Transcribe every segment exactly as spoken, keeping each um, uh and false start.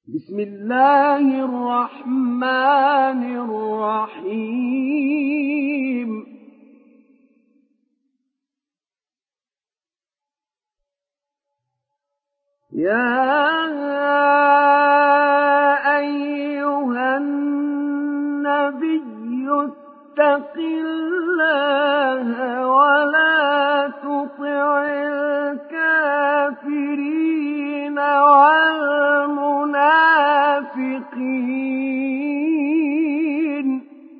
بسم الله الرحمن الرحيم يا أيها النبي اتق الله ولا تطع الكافرين والمنافقين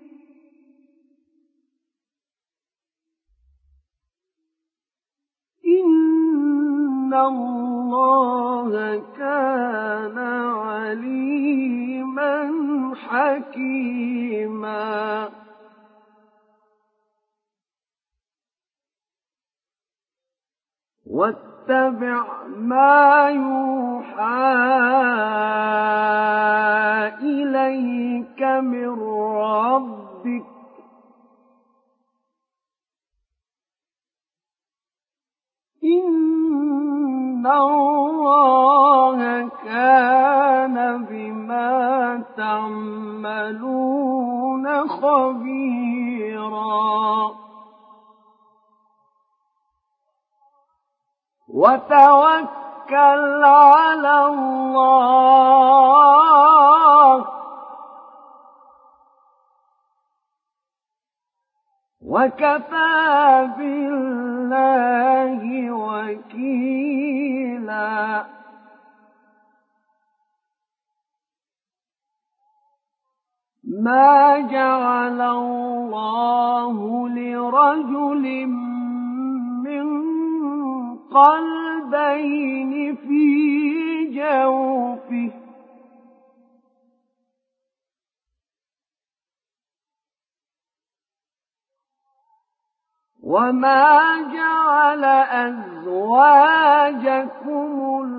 إن الله كان عليما حكيما واتبع ما يوحى إليك من ربك إن الله كان بما تعملون خبيرا وتوكل على الله وكفى بالله وكيلا ما جعل الله لرجل من قلبين في جوفه وما جعل أزواجكم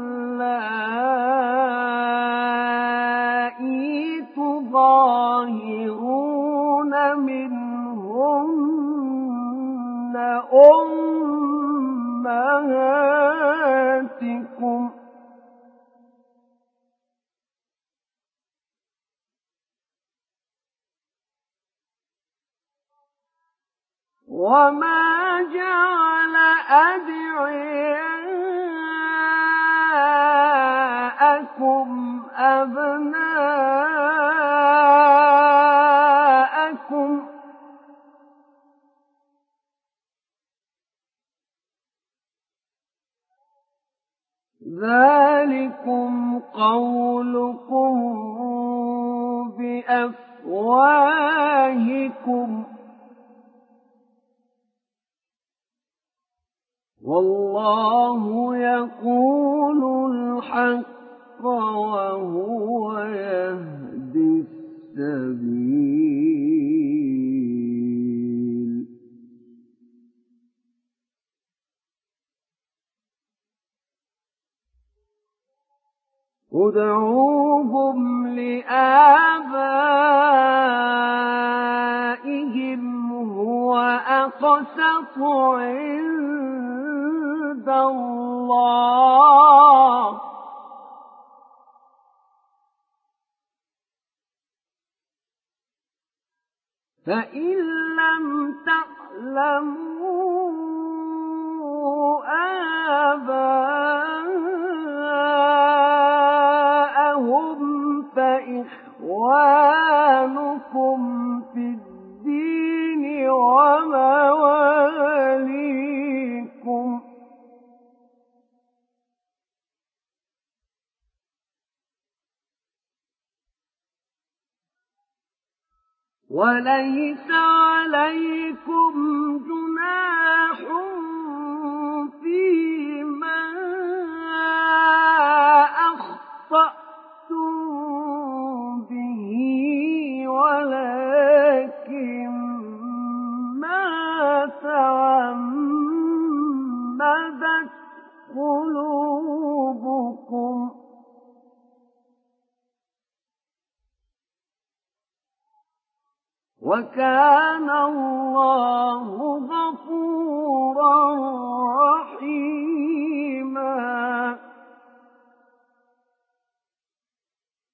اللائي تظاهرون منهن أمهاتكم وما جعل أدعياءكم أبناءكم ذلكم قولكم بأفواهكم والله يقول الحق وهو يهدي السبيل ادعوهم لآبائهم هو أقسط عند الله فإن لم تعلموا آباءهم فإخوانكم في الدين ومواليكم وليس عليكم جناح فيما أخطأتم به ولكن ما تعمدت قلوبكم وكان الله غفورا رحيما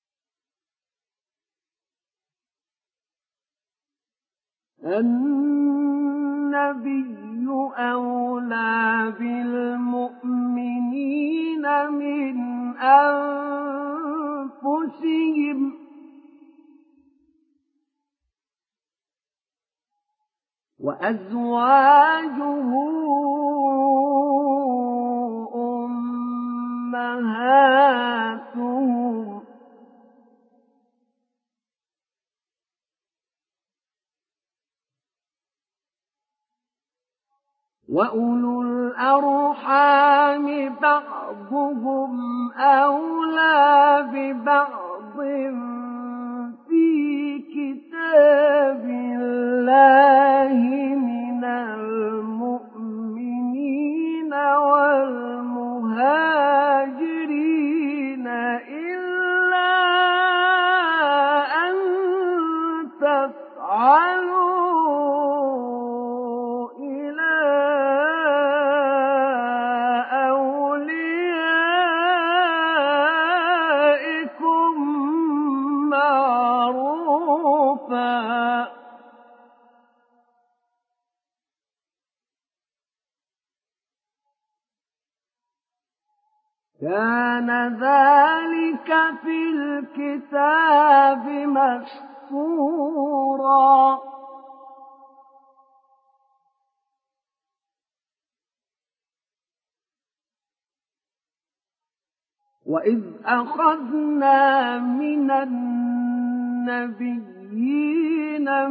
النبي أولى بالمؤمنين من أنفسهم وأزواجه أمهاتهم وأولو الأرحام بعضهم أولى ببعض في كتاب الله من المؤمنين والمهاجرين إلا أن تفعلوا كان ذلك في الكتاب مسطورا وإذ أخذنا من النبيين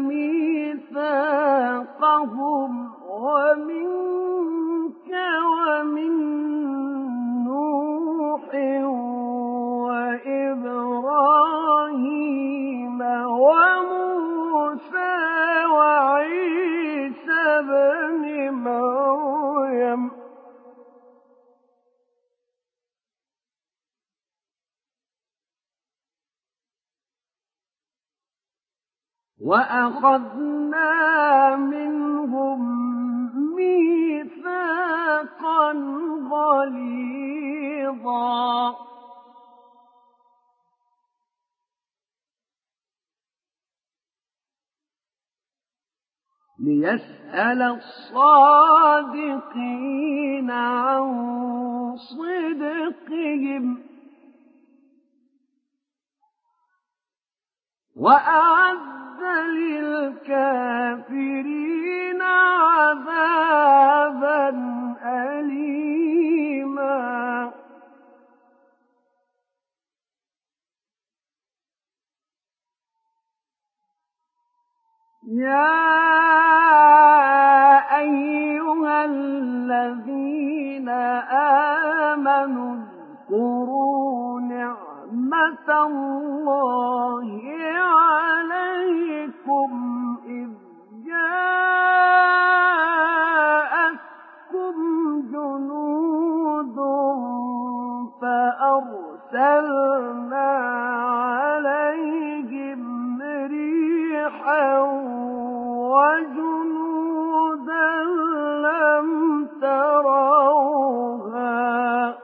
ميثاقهم ومنك ومن نوح وإبراهيم وموسى وعيسى ابن مريم وأخذنا منهم ميثاقا غليظا ليسأل الصادقين عن صدقهم وأعد للكافرين عذابا أليما يا أيها الذين آمنوا اذكروا نعمة الله عليكم إذ جاءتكم جنود فأرسلنا عليهم ريحا وجنودا لم تروها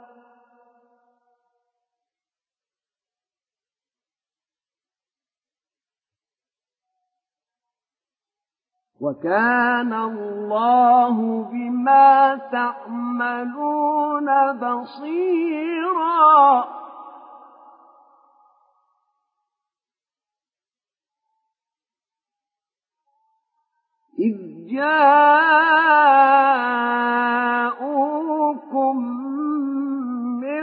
وكان الله بما تعملون بصيرا إذ جاءوكم من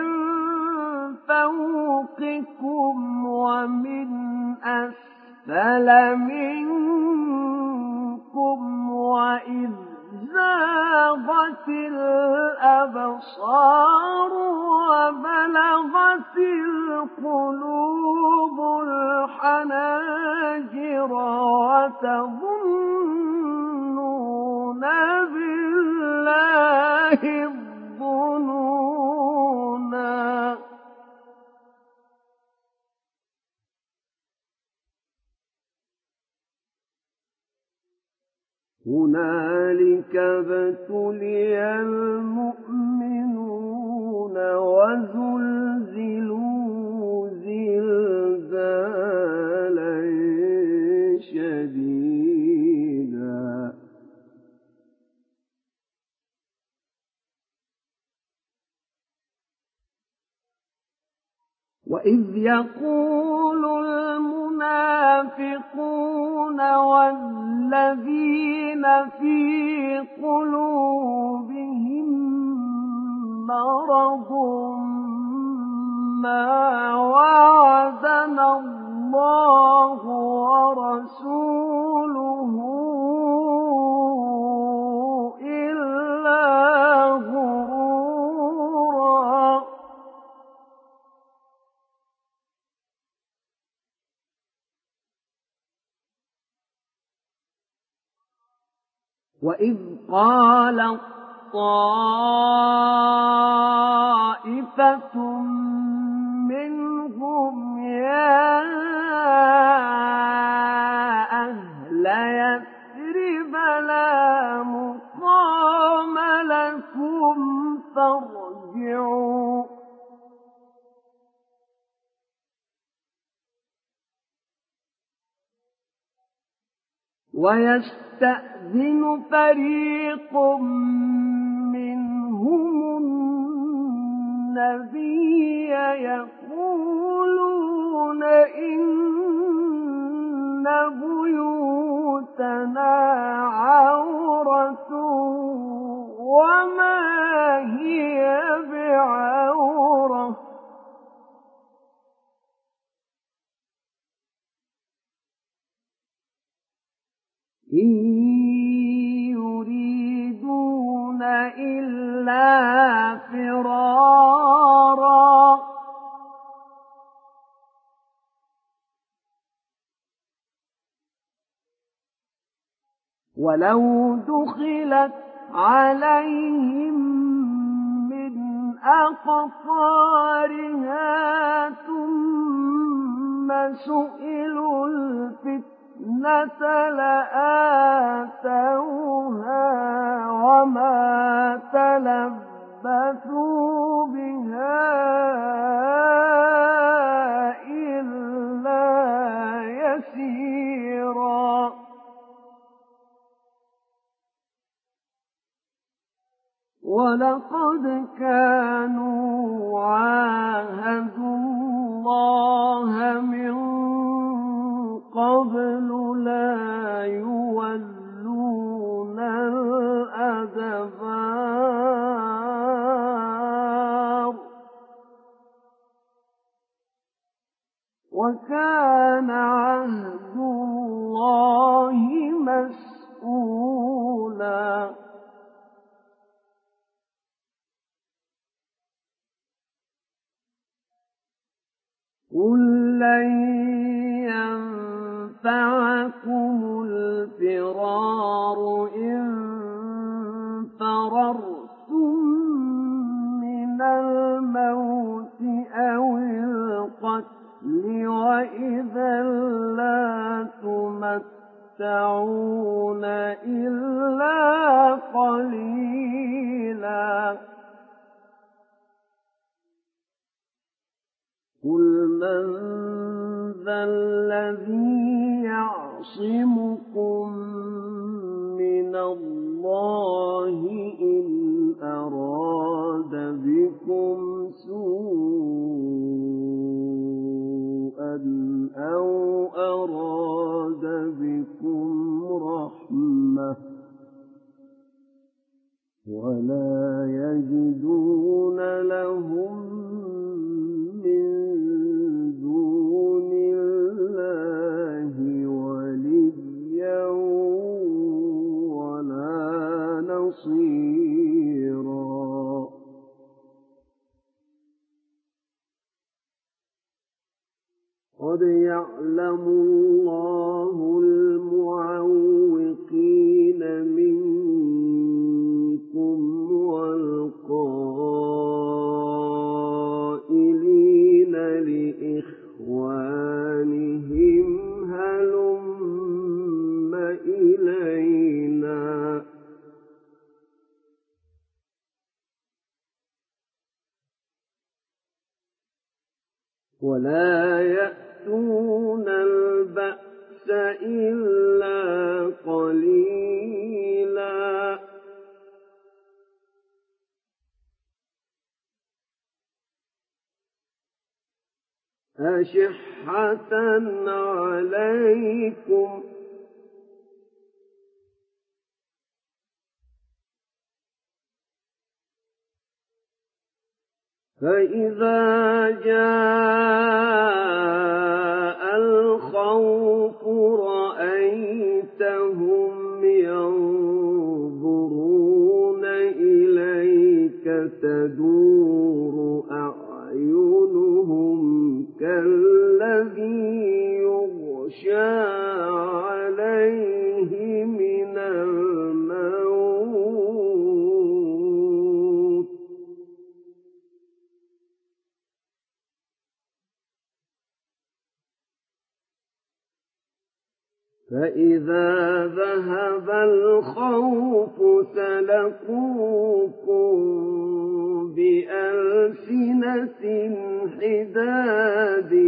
فوقكم ومن أسفل منكم وإذ زاغت الأبصار وبلغت القلوب الحناجر وتظنون بالله الظنونا هنالك ابتلي المؤمنون وزلزلوا زلزالا شديدا وإذ يقول المنافقون والذين في قلوبهم مرض ما وعدنا الله ورسوله إلا غرورا وإذ قالت طائفة منهم يا أهل يثرب لا مقام لكم فارجعوا ويستأذن فريق منهم النبي يقولون إن بيوتنا عورة وما هي بعورة إن يريدون إلا فرارا ولو دخلت عليهم من أقطارها ثم سئلوا الفتنة لآتوها وما تلبثوا بها إلا يسيرا ولقد كانوا عاهدوا الله من قبل لا يولون الأدبار وكان عهد الله مسؤولا قل لن ينفعكم الفرار إن فررتم من الموت أو القتل وإذا لا تمتعون إلا قليلا قل من ذا الذي يعصمكم من الله إن أراد بكم سوءا أو أراد بكم رحمة ولا يجدون لهم نصيرا قد يعلم الله المعوقين منكم والقائلين لإخوانهم هلم إلينا ولا يأتون البأس إلا قليلا أشحة عليكم فإذا جاء الخوف رأيتهم ينظرون إليك تدور أعينهم كالذي يغشى عليه من الموت فإذا ذهب الخوف سلقوكم بألسنة حداد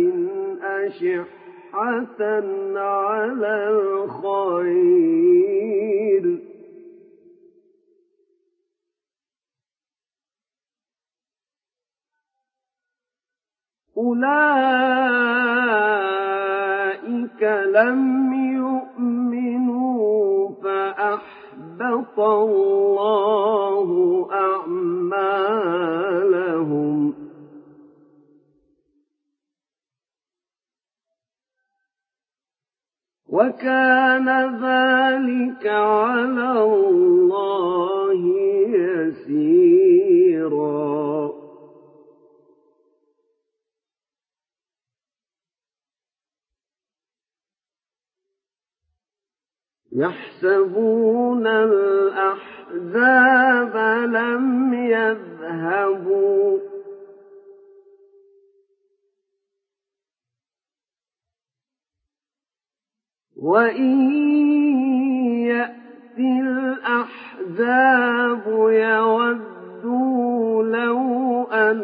أشحة على الخير أولئك لم يؤمنوا فأحبط الله أعمالهم وكان ذلك على الله يسيرا يحسبون الأحزاب لم يذهبوا وإن يأتي الأحزاب يودوا لو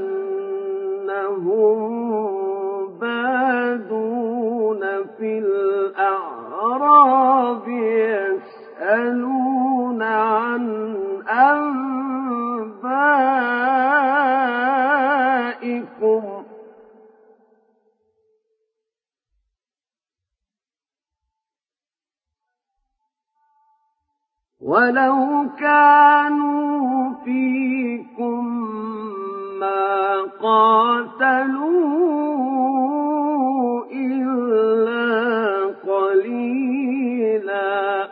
أنهم بادون في الأعراب يسألون عن أنبائكم ولو كانوا فيكم ما قاتلوا إلا قليلا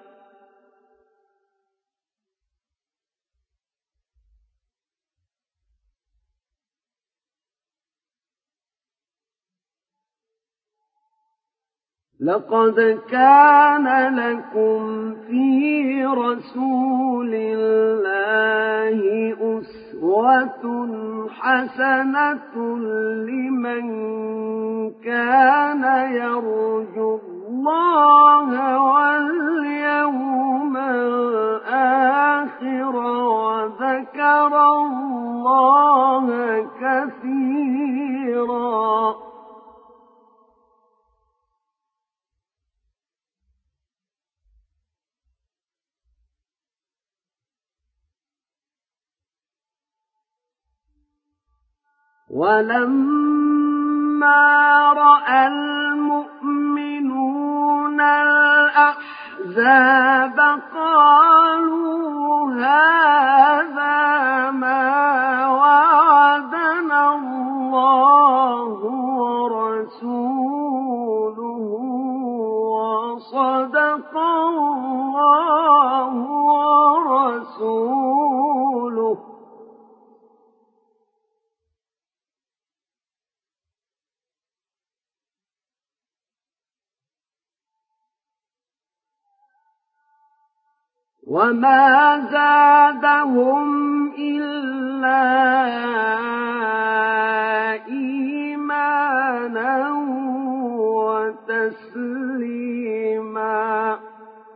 لقد كان لكم في رسول الله أسوة حسنة لمن كان يرجو الله واليوم الآخر وذكر الله كثيرا ولما رأى المؤمنون الأحزاب قالوا هذا ما وعدنا الله ورسوله وصدق الله ورسوله وما زادهم إلا إيمانا وتسليما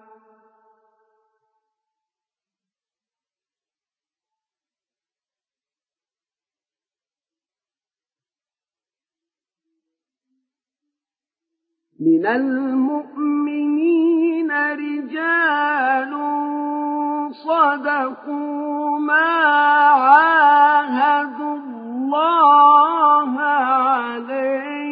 من المؤمنين رجال صدقوا ما عاهدوا الله عليه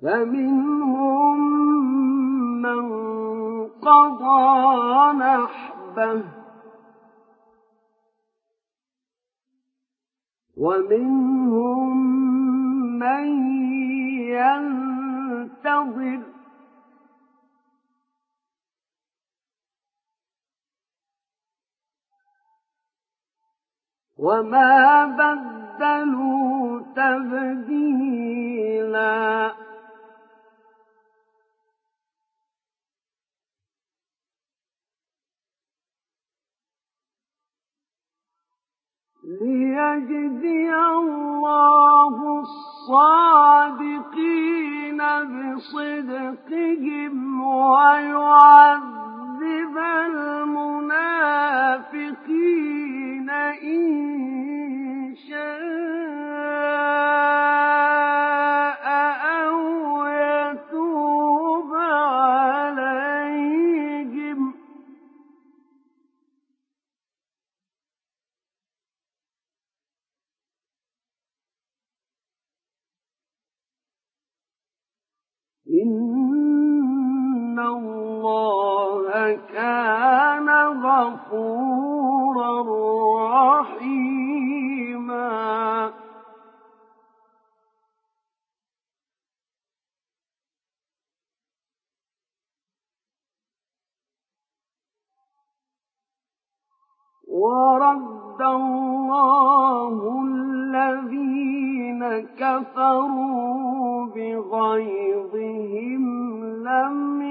فمنهم من قضى نحبه ومنهم من ينتظر وما بدلوا تبديلا ليجزي الله الصادقين بصدقهم ويعذب المنافقين إن شاء أو يتوب عليهم إن الله كان غفورا رحيما ورد الله الذين كفروا بغيظهم لم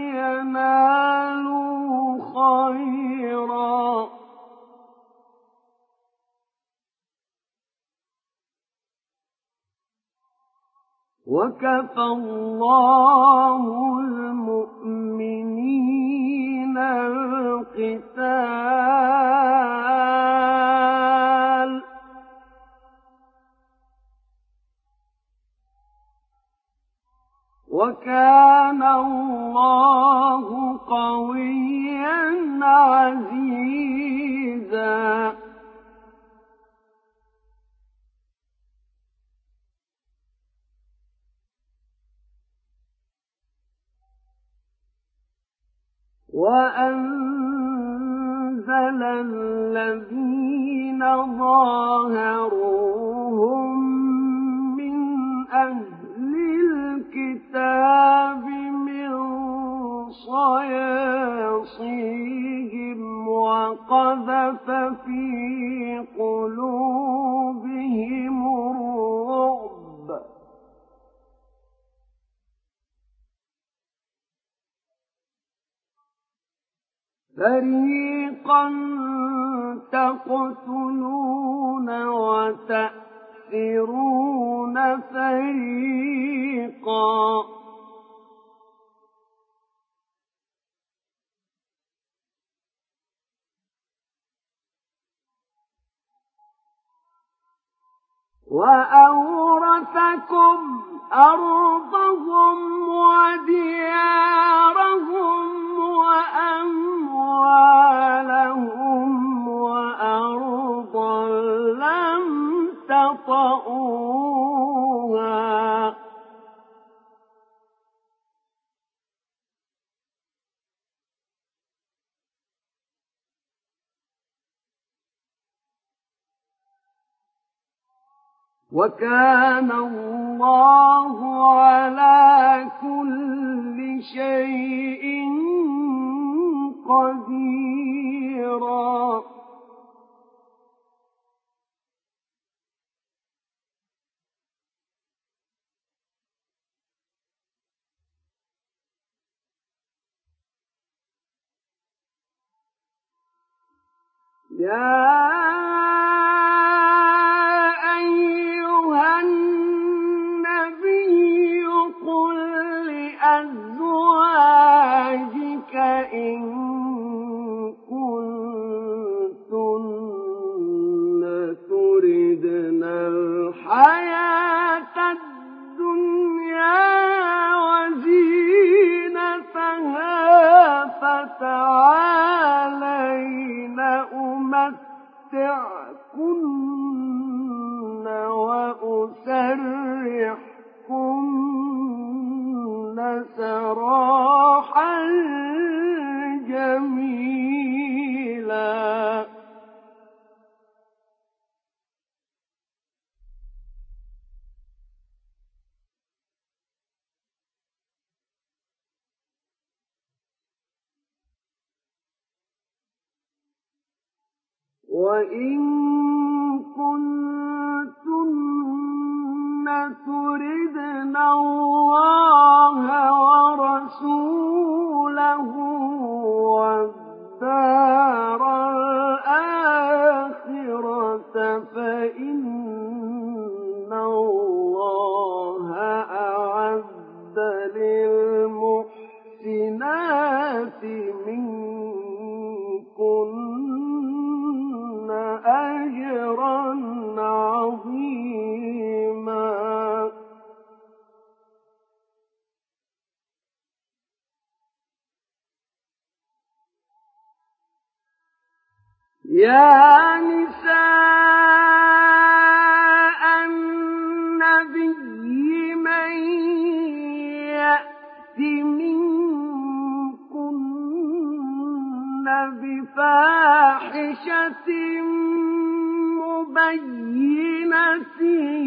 ينالوا خيرا وكفى الله المؤمنين القتال وكان الله قويا عزيزا وأنزل الذين ظاهروهم من أهل الكتاب من صياصيهم وقذف في قلوبهم الرعب فريقا تقتلون وتأسرون فريقا وأورثكم أرضهم وديارهم وأموالهم وأرضا لم تطئوها وكان الله على كل شيء قديرا يا أيها النبي قل لأزواجك إن كنتن تردن الحياة الدنيا وزينتها فتعالين أمتعكن وأسرحكن وإن كنتن تردن الله ورسوله والدار الآخرة فإن الله أعد للمحسنات منكن أجرا عظيما. يا نساء النبي من يأت منكن بفاحشة مبينة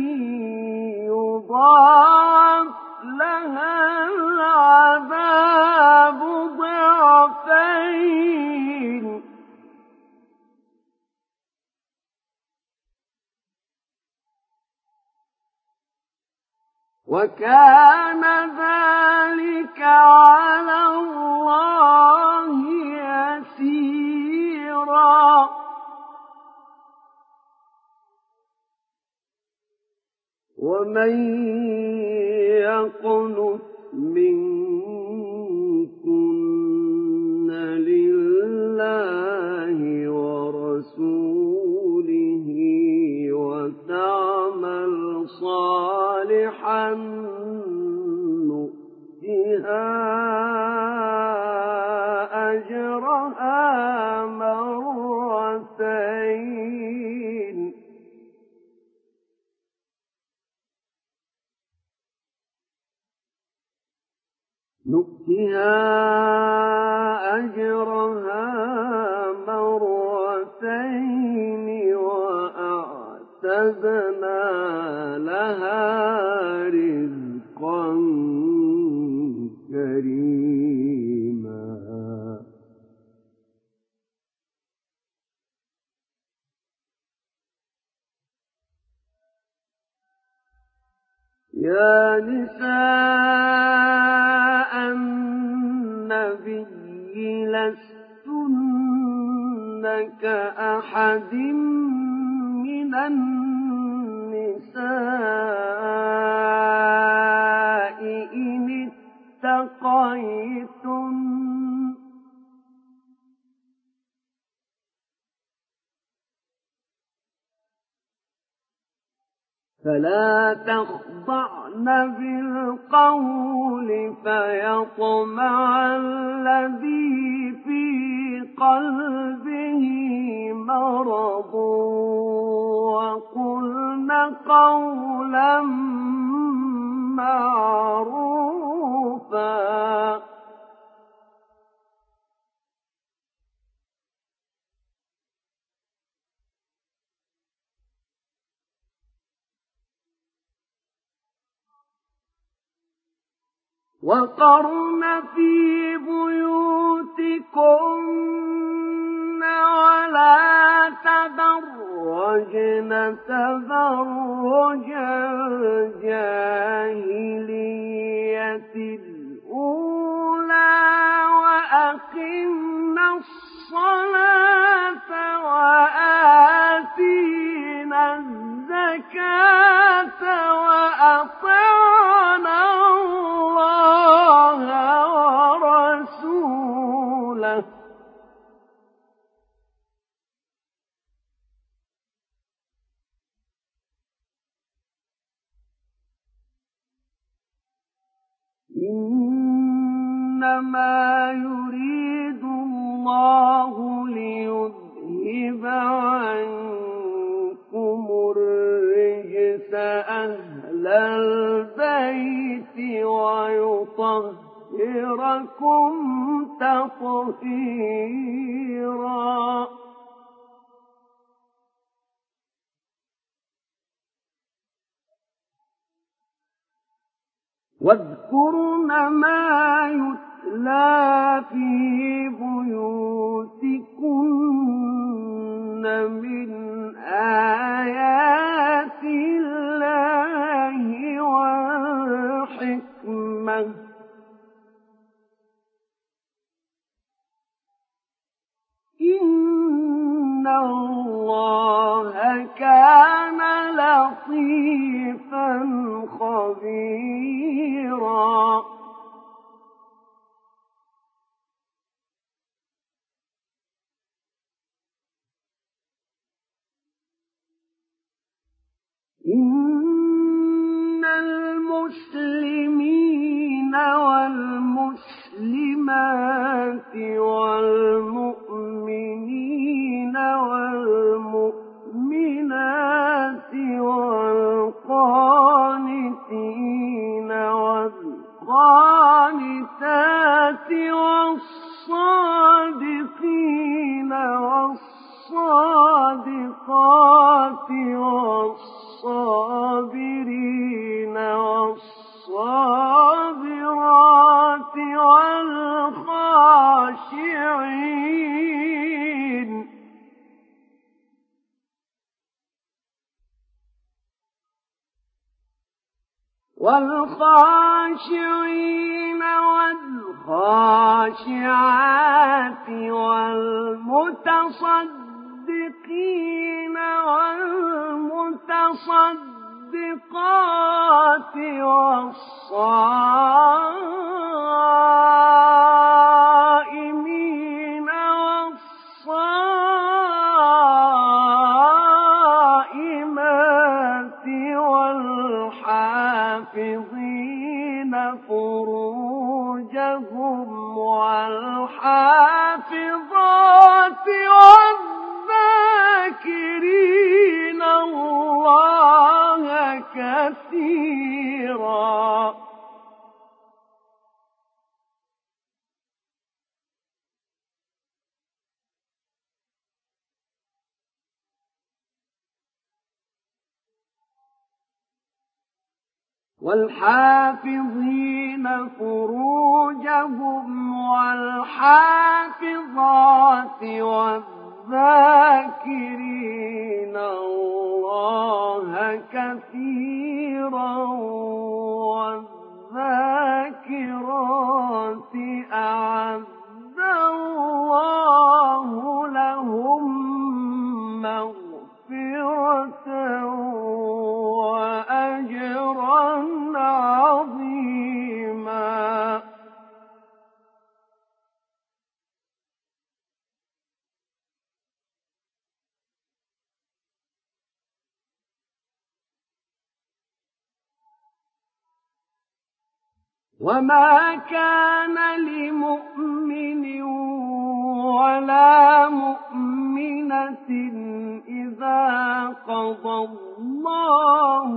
يضاعف لها العذاب ضعفين وكان ذلك على الله يسيرا. ومن يقنت منكن لله ورسوله وتعمل صالحا نؤتها أجرها مرتين نؤتها أجرها مرتين وأعتدنا لها رزقا كريما. يا نساء النبي لستن كأحد من النساء إن اتقيتن فلا تخضعن بالقول فيطمع الذي في قلبه مرض وقلن قولا معروفا. وقرن في بيوتكن ولا تبرجن تبرج الجاهلية الأولى وأقمنا الصلاة وآتينا الزكاة وأطعنا الله ورسوله إنما يريد الله ليذهب عنكم الرجس أهل البيت ويطهركم تطهيرا. واذكرن ما يتلى في بيوتكن من كان لطيفا خبيرا. إن المسلمين والمسلمات والمؤمنين والمؤمنات والقانتين والقانتات والصادقين والصادقات والصابرين والصابرات والخاشعين والخاشعين والخاشعات والمتصدقين والمتصدقات والصائمين والصائمات والحافظين فروجهم والحافظات والذاكرين الله كثيرا والحافظين فروجهم والحافظات والذاكرين الله كثيرا والذاكرات أعد الله لهم مغفرة وأجرا عظيما. وما كان لمؤمن ولا مؤمنة إذا قضى الله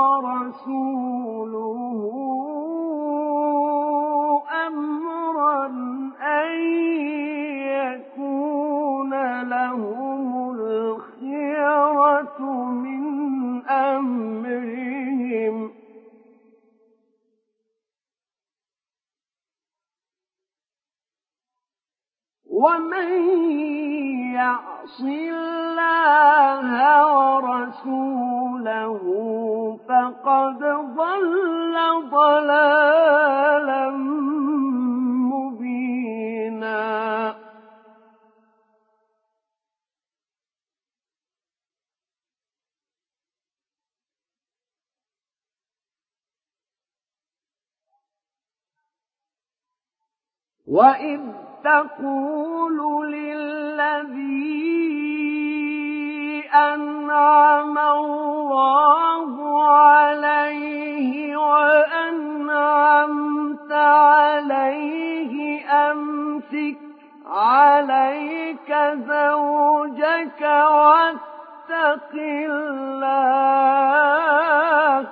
ورسوله أمرا أن يكون لهم الخيرة من أمرهم ومن يعص الله ورسوله فقد ضل ضلالا مبينا. وإذ تقول للذي أنعم الله عليه وأنعمت عليه أمسك عليك زوجك واتق الله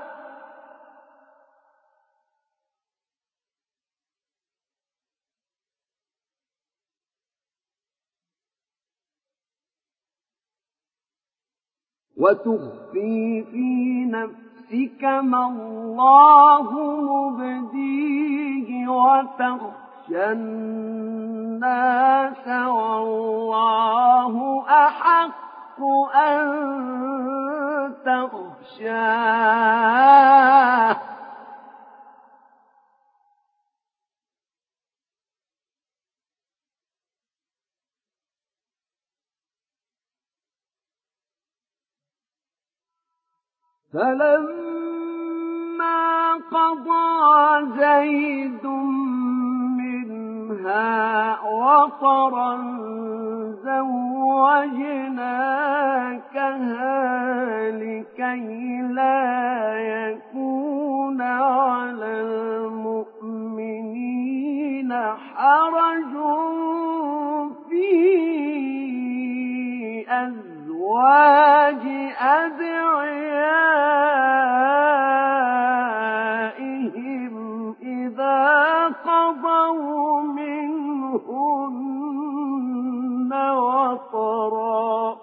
وتخفي في نفسك ما الله مبديه وتخشى الناس والله أحق أن تخشاه فلما قضى زيد منها وطرا زوجناكها لكي لا يكون على المؤمنين حرج في أزواج أدعيائهم إذا قضوا منهن وطرا.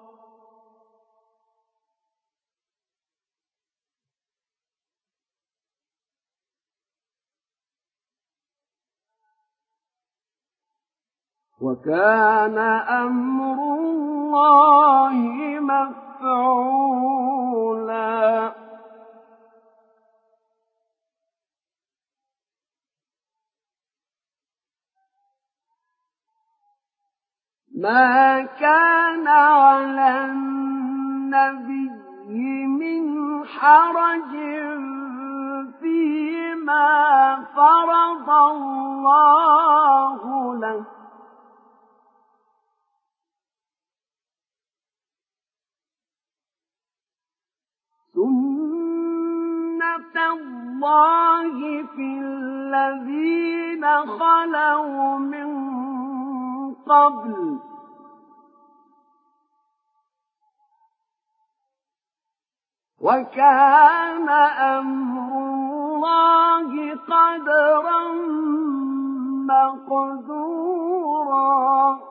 وكان أمر الله مفعولا. ما كان على النبي من حرج فيما فرض الله له، سنة الله في الذين خلوا من قبل، وكان أمر الله قدرا مقدورا.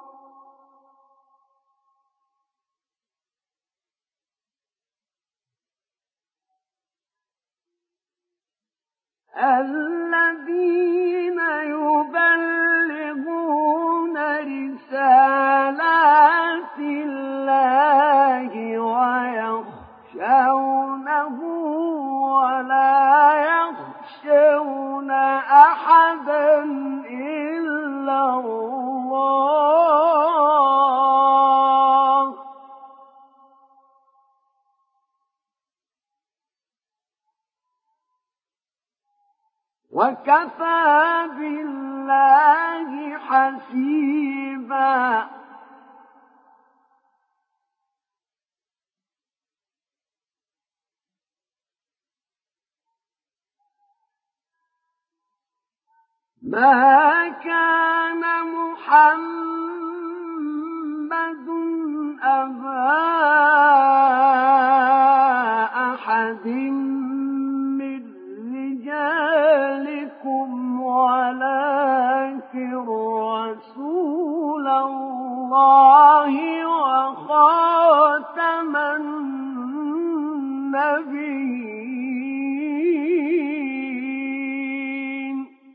الذين يبلغون رسالات الله ويخشونه ولا يخشون أحدا إلا الله، وكفى بالله حسيبا. ما كان محمد أبا أحد من رجالكم ولكن رسول الله وخاتم النبيين.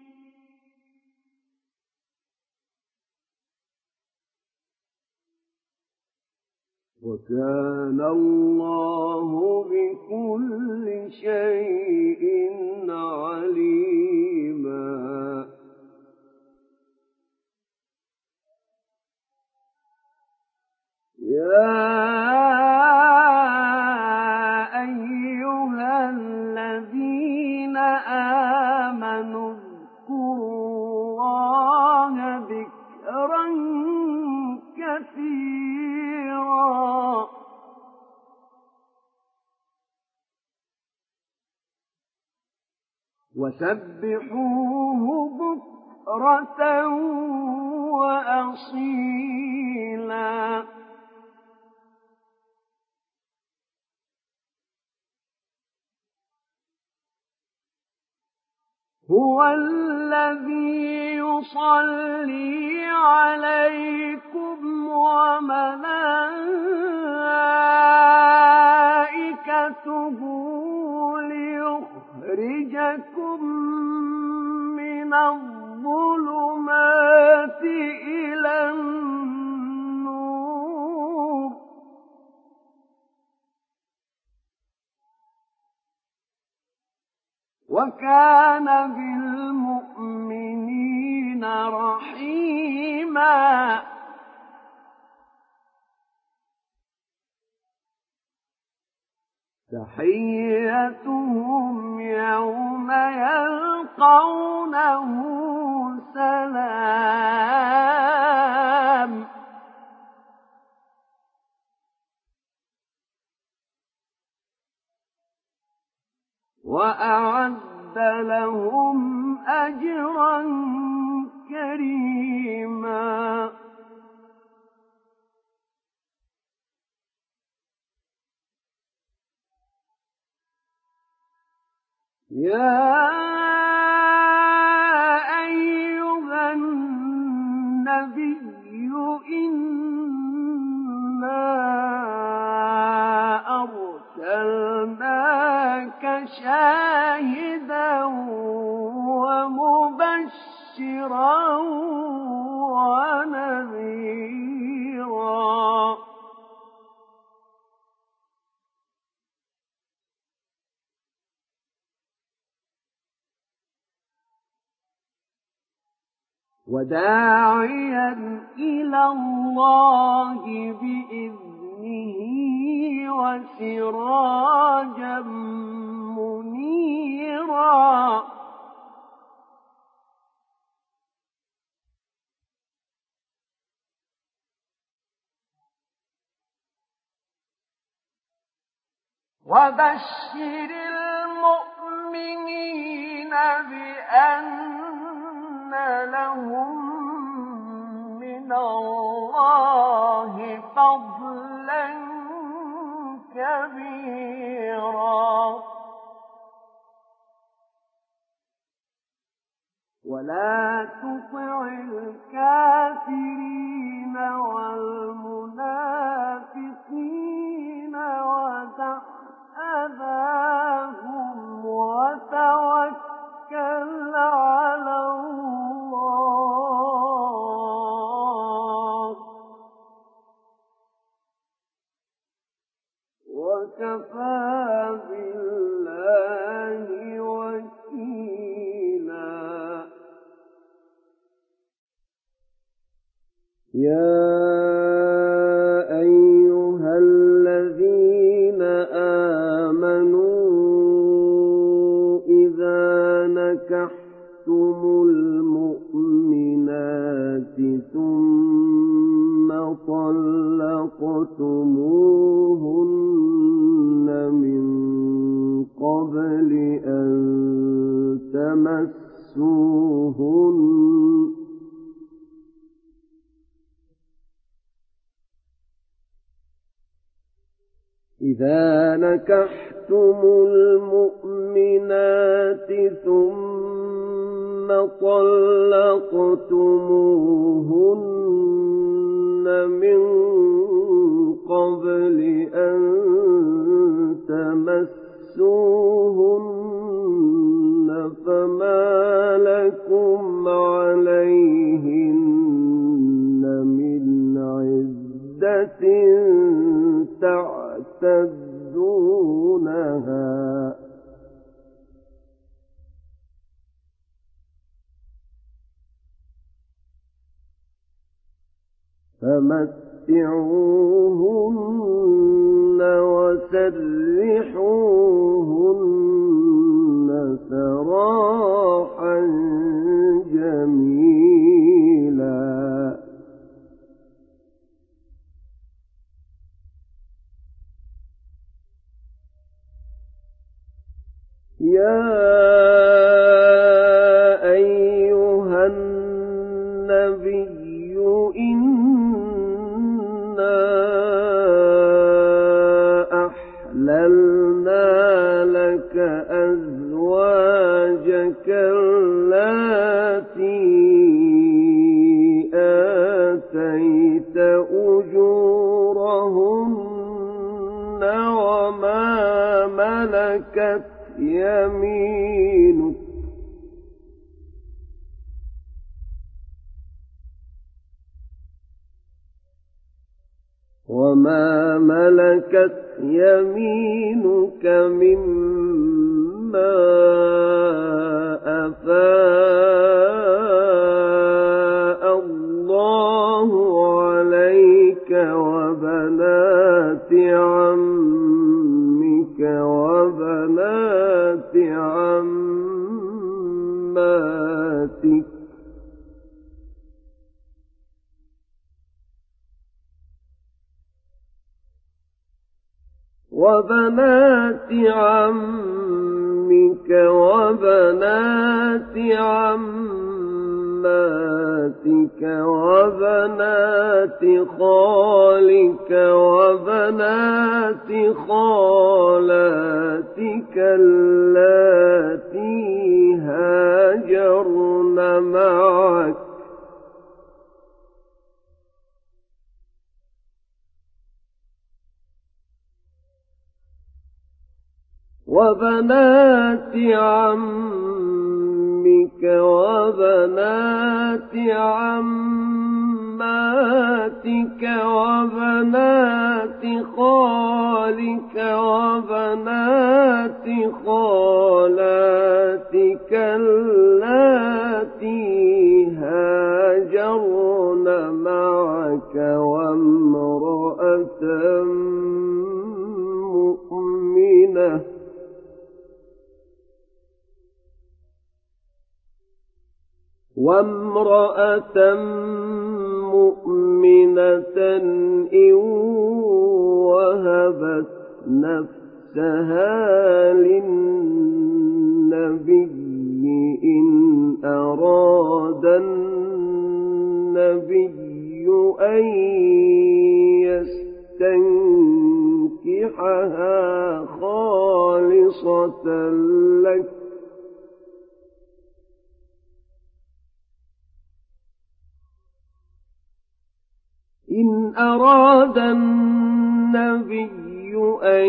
وكان الله بكل شيء عليما. يا أيها الذين آمنوا اذكروا الله ذكرا كثيرا وسبحوه بكرة وأصيلا. هو الذي يصلي عليكم وملائكته ليخرجكم من الظلمات إلى النور، وكان بالمؤمنين رحيما. تحيتهم يوم يلقونه سلام وأعد لهم أجرا كريما يا أيها النبي إنا أرسلناك شاهدا ومبشرا ونذيرا وداعيا إلى الله بإذنه وسراجا منيرا وبشر المؤمنين بأن لهم من الله فضلا كبيرا ولا تطع الكافرين والمنافقين ودع أذاهم وتوكل على الله وكفى بالله وكيلا يا أيها الذين آمنوا إذا نكحتم المؤمنات ثم طلقتموهن من قبل أن تمسوهن إذا نكحتم المؤمنات ثم طلقتموهن من قبل أن تمسوهن فما لكم عليهن من عدة تعتدونها فمتعوهن وسرحوهن سراحا جميلا يا أيها النبي إنا أحللنا لك أزواجك اللاتي آتيت أجورهن وما ملكت يمينك وما ملكت يمينك مما أفاء الله عليك وبنات عمك وبنات عمك وبنات عماتك وبنات خالك وبنات خالاتك اللاتي هاجرن معك وبنات عمك وبنات عماتك وبنات خالك وبنات خالاتك اللاتي هاجرن معك وامرأة مؤمنة وامرأة مؤمنة إن وهبت نفسها للنبي إن أراد النبي أن يستنكحها خالصة لك إن أراد النبي أن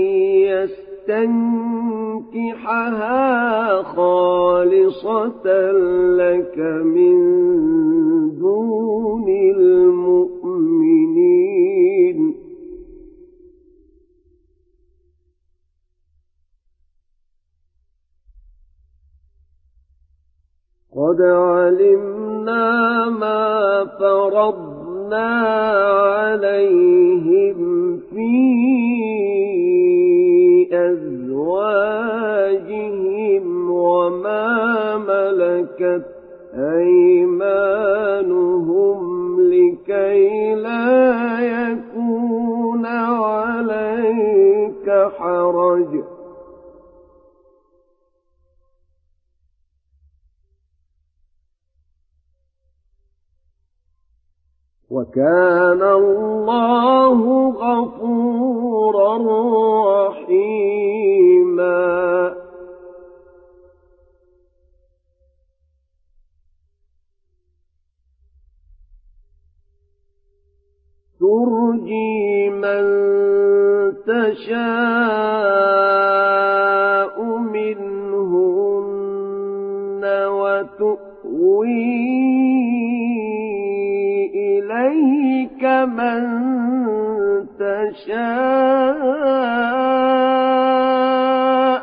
يستنكحها خالصة لك من دون المؤمنين قد علمنا ما فرضنا عليهم في أزواجهم وما ملكت أيمانهم لكي لا يكون عليك حرج وكان الله غفورا رحيما ترجي من تشاء منهن وتؤوي إليك من تشاء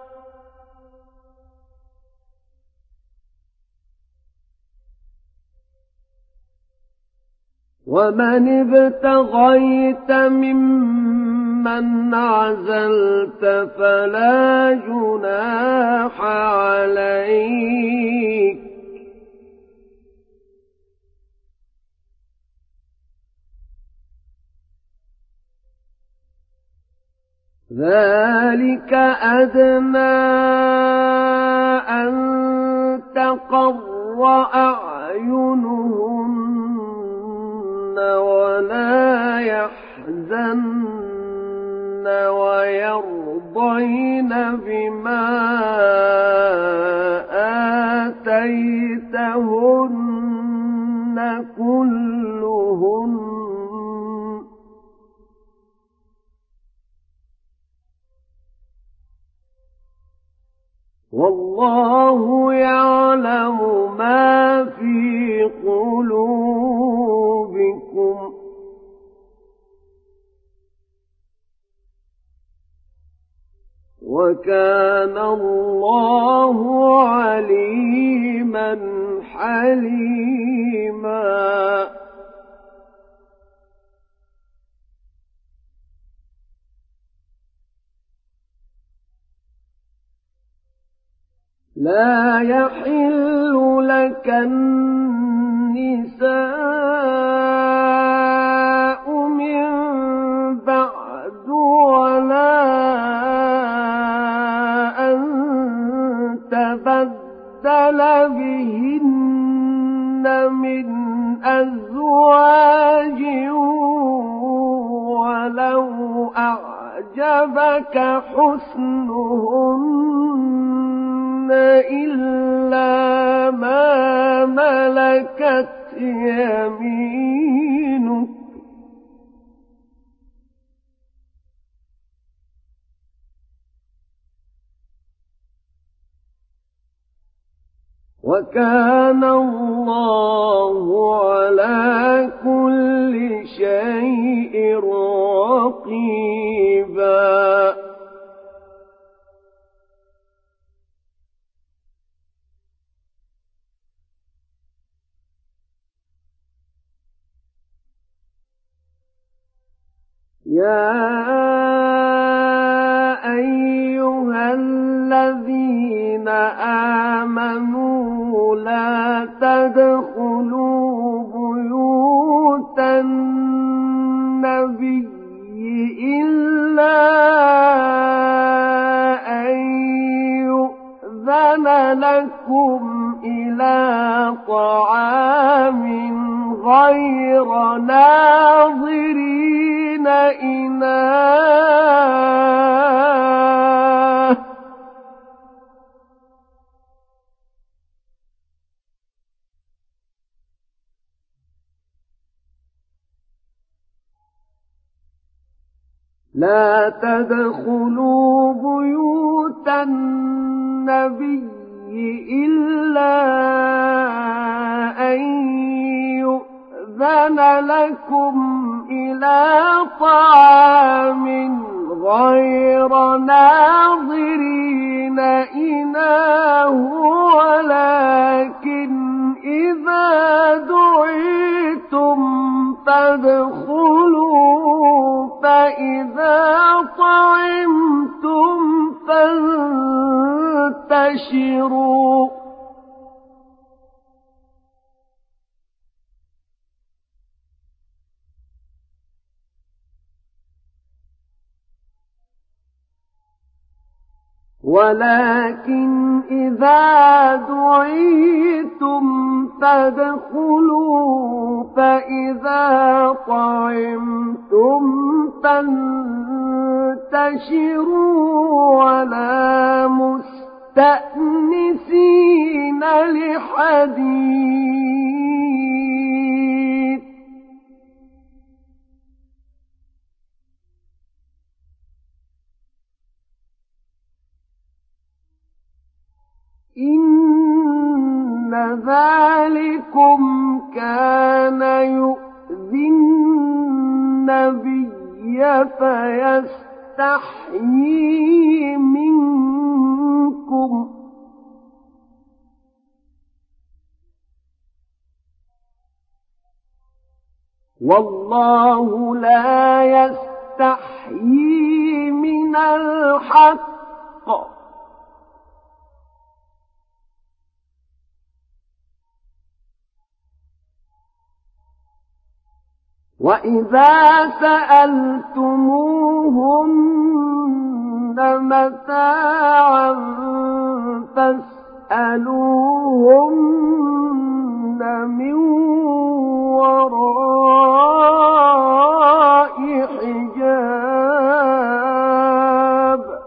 ومن ابتغيت ممن عزلت فلا جناح عليك ذلك أدنى أن تقر أعينهن ولا يحزن ويرضين بما آتيتهن كلهن والله يعلم ما في قلوبكم وكان الله عليما حليما لا يحل لك النساء من بعد ولا أزواج ولو أعجبك حسنهن إلا ما ملكت يمينك وكان الله على كل شيء رقيبا يا أيها الذين آمنوا لا تدخلوا بيوت النبي إلا أن يؤذن لكم إلى طعام غير ناظرين إناه لا تدخلوا بيوت النبي إلا أن يؤذن لكم إلى طعام غير ناظرين إناه ولكن إذا دعيتم فادخلوا فإذا طعمتم فانتشروا ولكن إذا دعيتم فادخلوا فإذا طعمتم فانتشروا ولا مستأنسين لحديث إن ذلكم كان يؤذي النبي فيستحيي منكم والله لا يستحيي من الحق وإذا سألتموهن متاعا فاسألوهن من وراء حجاب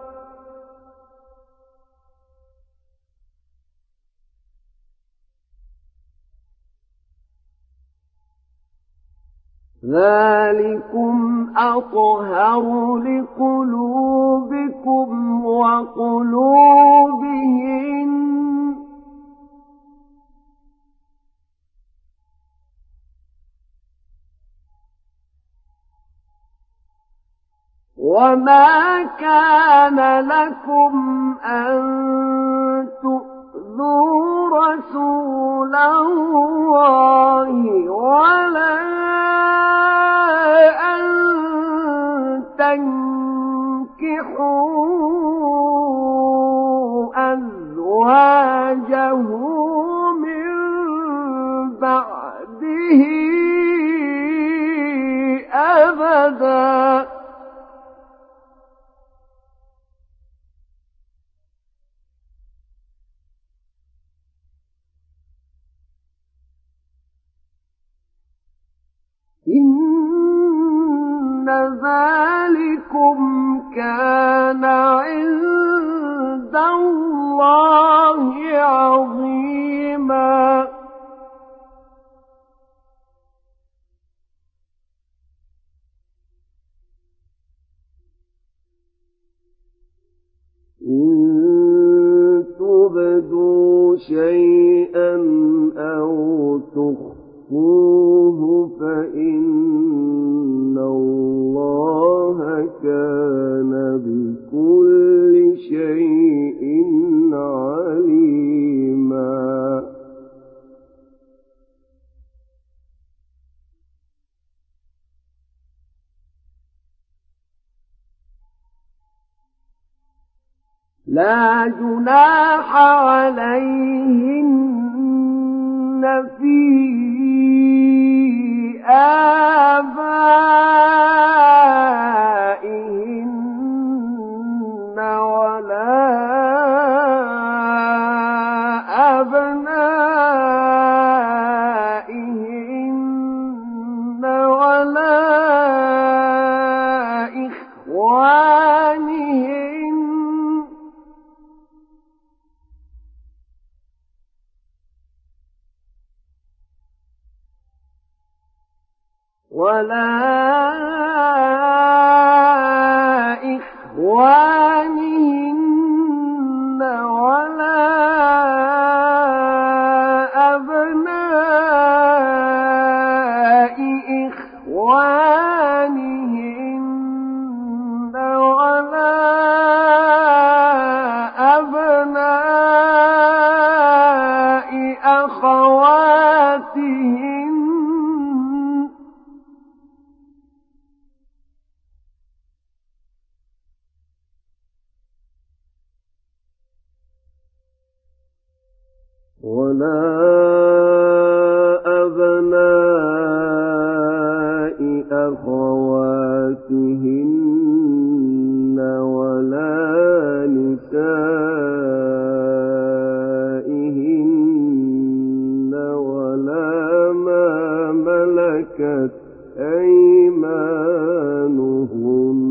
ذلكم أطهر لقلوبكم وقلوبهن وما كان لكم أن تؤذوا رسول الله ولا أن تنكحوا أزواجه من بعده أبدا ذلكم كان عند الله عظيما إن تبدوا شيئا أو تخفوه فإن الله كان بكل شيء عليما لا جناح عليهن في آبائهن ولا أبنائهن ولا إخوانهن ولا إخوانهن ولا أبناء إخوانهن ولا أبناء أخواتهن ولا أبناء أخواتهن ولا نسائهن ولا ما ملكت أيمانهن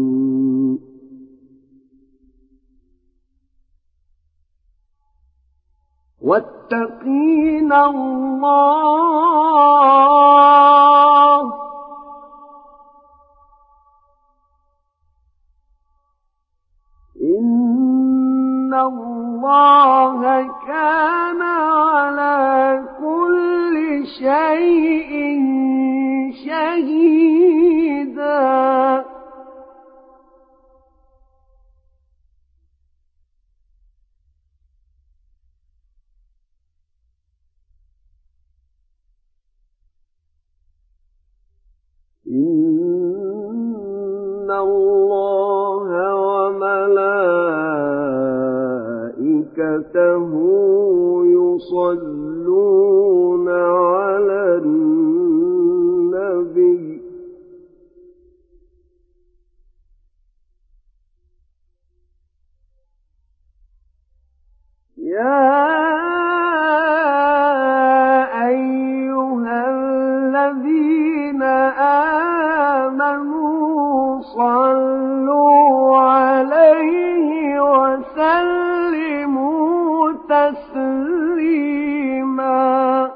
واتقين الله إن الله كان على كل شيء شهيدا إن الله وملائكته يصلون على النبي يا أيها الذين آمنوا صلوا عليه وسلموا تسليما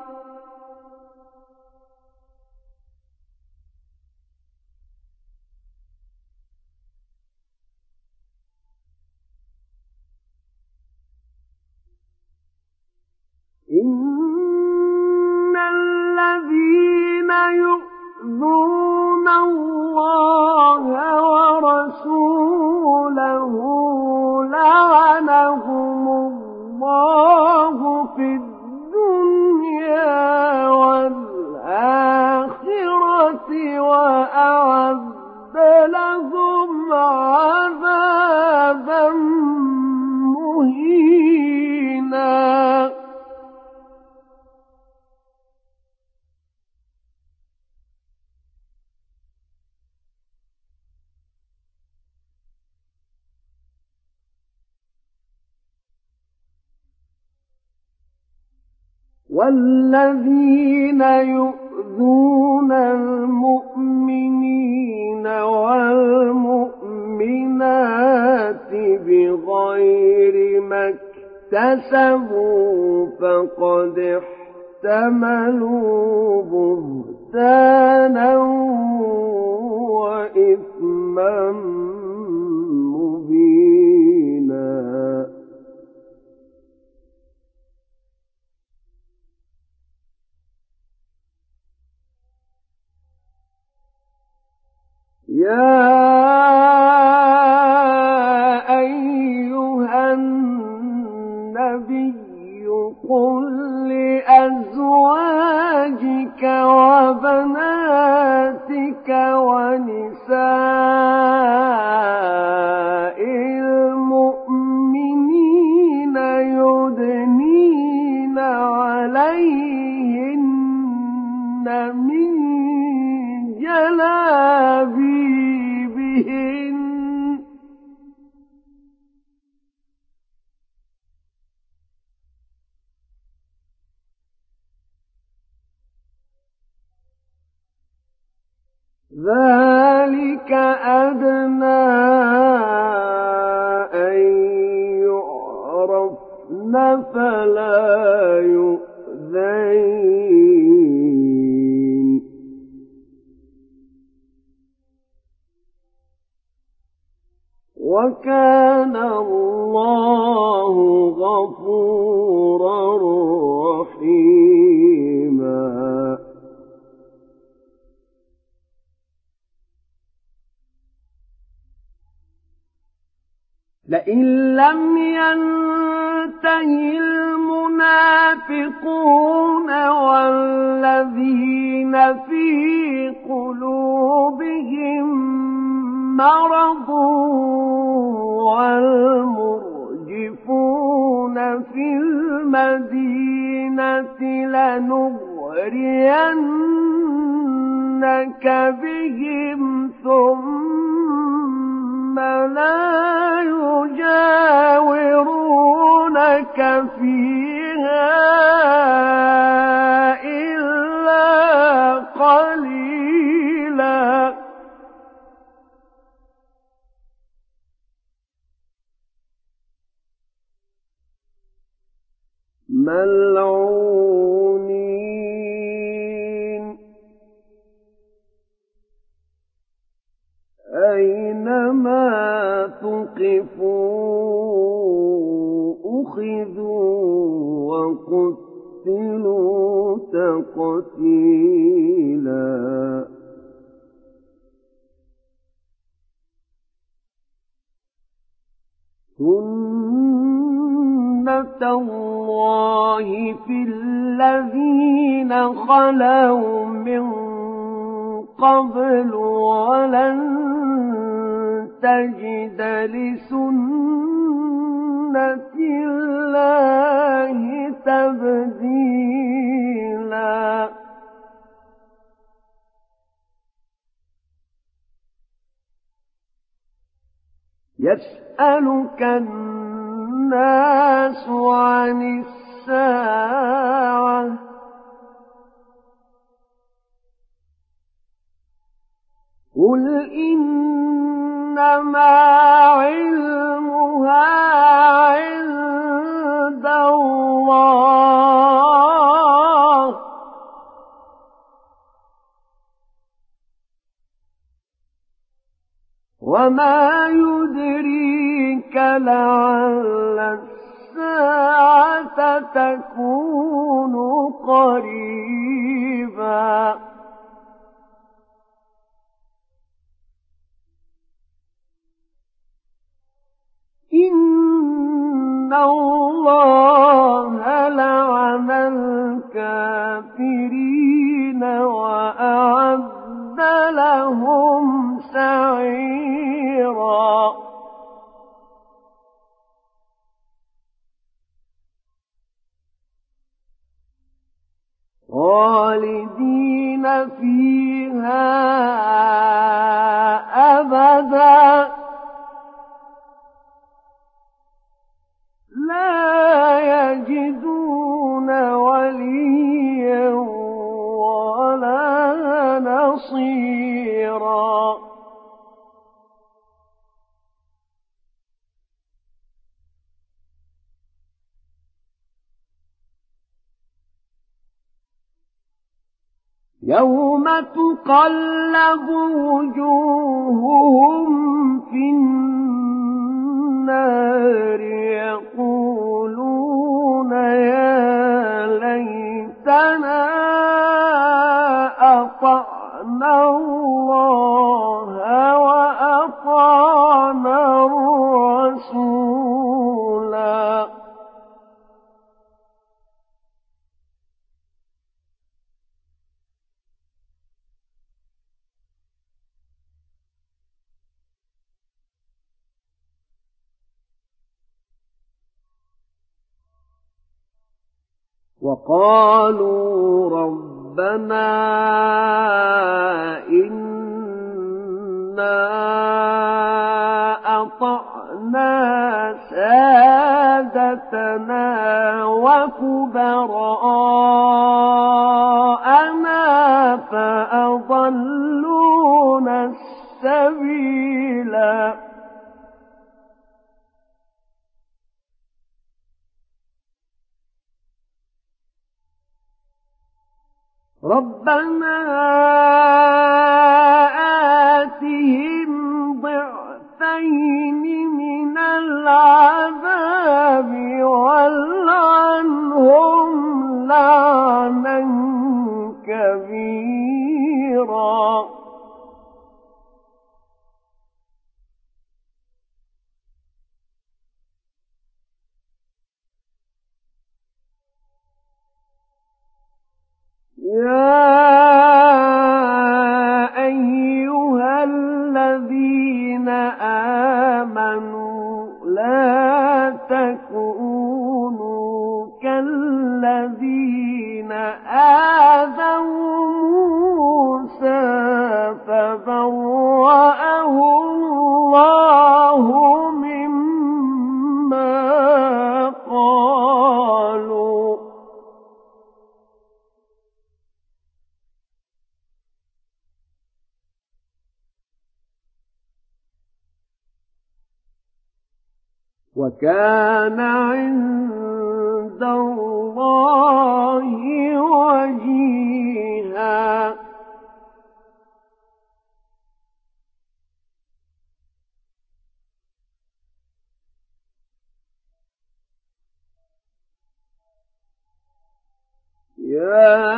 إن الذين يؤذون الله ورسوله لعنهم الله في الدنيا والآخرة وأعد لهم عذابا مهينا والذين يؤذون المؤمنين والمؤمنين اكتسبوا فقد احتملوا بهتانا وإثما مبينا يا أيها النبي قل لأزواجك وبناتك ونساء المؤمنين يدنين عليهن من جلابيبهن ذلك أدنى أن يعرفن فلا يؤذين وكان الله غفورا رحيما لئن لم ينته المنافقون والذين في قلوبهم مرض والمرجفون في المدينة لنغرينك بهم ثم لا يجاورونك فيها إلا قليلا ملعونين أينما ثقفوا أخذوا وقتلوا تقتيلا سنة الله في الذين خلوا من قبل ولن تجد لسنة الله تبديلا يسألك الناس عن الساعة قل إنما علمها عند الله وما يدريك لعل الساعة تكون قريبا إن الله لعن الكافرين وأعد لهم سعيرا خالدين فيها أبدا لا يجدون وليا ولا نصيرا يوم تقلب وجوههم في النار يقولون يا ليتنا أطعنا الله وأطعنا الرسولا وقالوا ربنا إنا أطعنا سادتنا وكبراءنا فأضلونا السبيلا ربنا آتهم ضعفين من العذاب والعنهم لعنا كبيرا يا أيها الذين آمنوا لا تكونوا كالذين آذوا موسى فبرأه الله مما قالوا وكان عند الله وجيها يا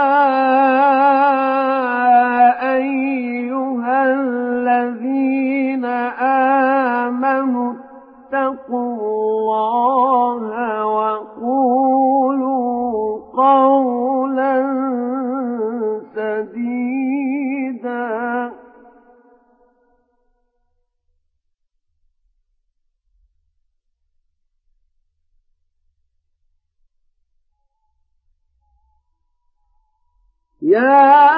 أيها الذين آمنوا اتقوا الله وقولوا قولا سديدا يا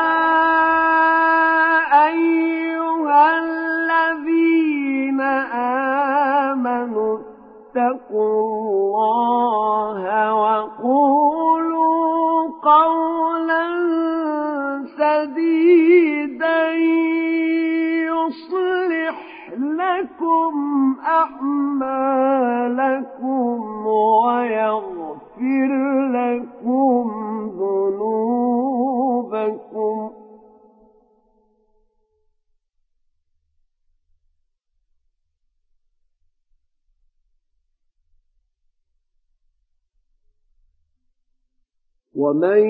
أيها الذين آمنوا اتقوا الله وقولوا قولا سديدا يصلح لكم أعمالكم ويغفر لكم ذنوبكم ومن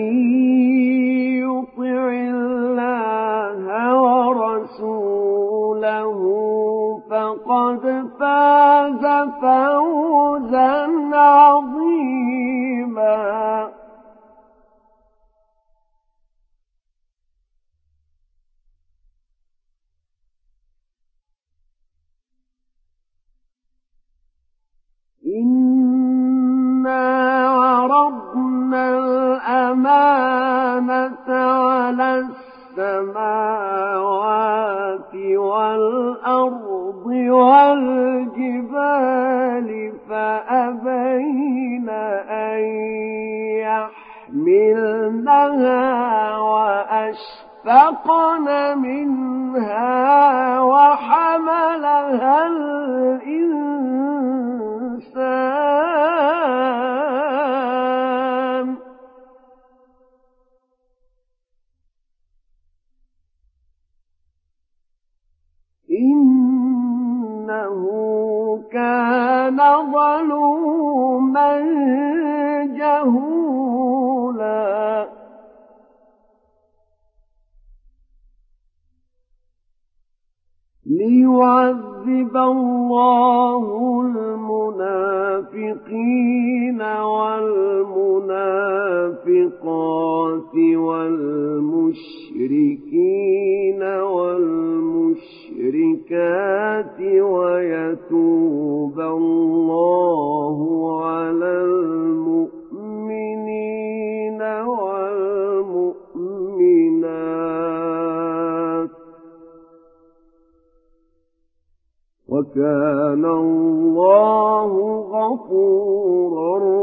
يطع الله ورسوله فقد فاز فوزا عظيما إنا عرضنا الأمانة على السماوات والأرض والجبال فأبين أن يحملنها وأشفقن منها وحملها الإنسان إنه كان ظلوما جهولا ليعذب الله المنافقين والمنافقات والمشركين والمشركات ويتوب الله على المؤمنين والمؤمنات وكان الله غفورا